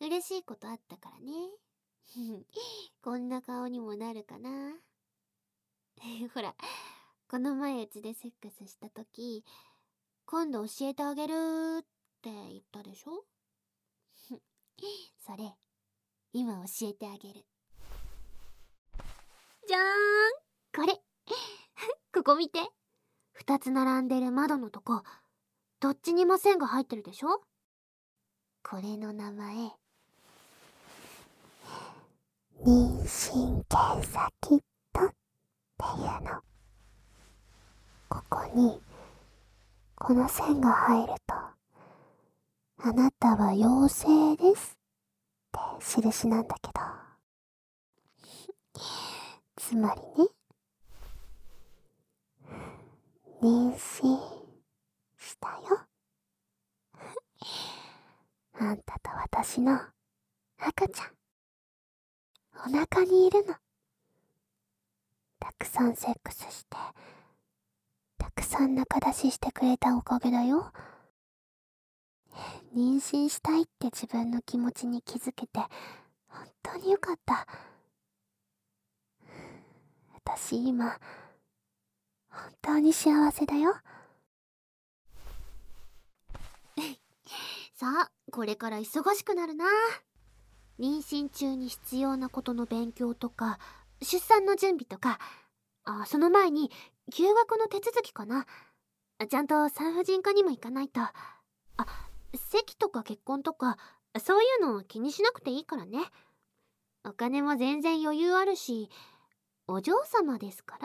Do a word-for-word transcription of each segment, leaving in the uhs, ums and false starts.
嬉しいことあったからね。こんな顔にもなるかな。ほら、この前うちでセックスした時、今度教えてあげるって言ったでしょ。それ、今教えてあげる。じゃーん、これ。ここ見て。二つ並んでる窓のとこ、どっちにも線が入ってるでしょ。これの名前、妊娠検査キットっていうの。ここにこの線が入ると、あなたは陽性ですって印なんだけど、つまりね、妊娠したよ。あんたと私の赤ちゃん、お腹にいるの。たくさんセックスして、たくさん仲出ししてくれたおかげだよ。妊娠したいって自分の気持ちに気づけて、本当によかった。私今、本当に幸せだよ。さあ、これから忙しくなるな。妊娠中に必要なことの勉強とか、出産の準備とか、あ、その前に休学の手続きかな。ちゃんと産婦人科にも行かないと。あ、籍とか結婚とか、そういうの気にしなくていいからね。お金も全然余裕あるし、お嬢様ですから。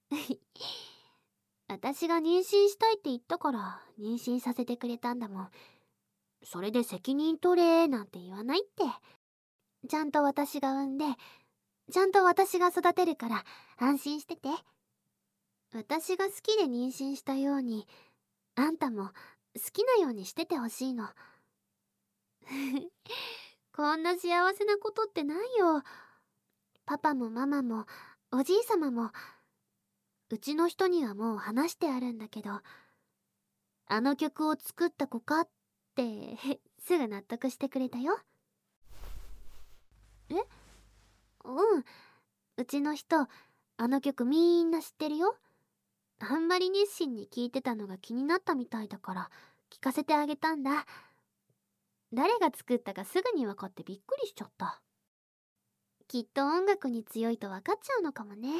私が妊娠したいって言ったから妊娠させてくれたんだもん。それで責任取れなんて言わないって。ちゃんと私が産んで、ちゃんと私が育てるから安心してて。私が好きで妊娠したように、あんたも好きなようにしててほしいの。こんな幸せなことってないよ。パパもママもおじいさまも、うちの人にはもう話してあるんだけど、あの曲を作った子かってすぐ納得してくれたよ。え？うん。うちの人、あの曲みんな知ってるよ。あんまり熱心に聴いてたのが気になったみたいだから聞かせてあげたんだ。誰が作ったかすぐに分かってびっくりしちゃった。きっと音楽に強いと分かっちゃうのかもね。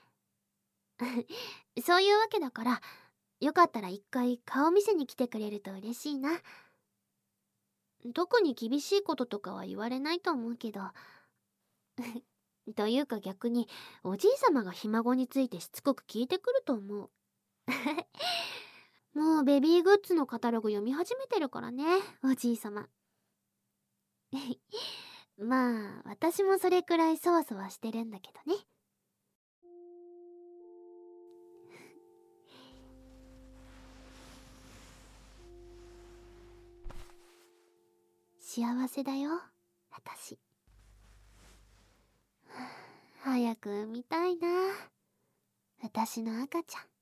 そういうわけだから、よかったら一回顔見せに来てくれると嬉しいな。特に厳しいこととかは言われないと思うけど。というか逆に、おじいさまがひ孫についてしつこく聞いてくると思う。もうベビーグッズのカタログ読み始めてるからね、おじいさま。まあ、私もそれくらいそわそわしてるんだけどね。幸せだよ、私。早く産みたいな、私の赤ちゃん。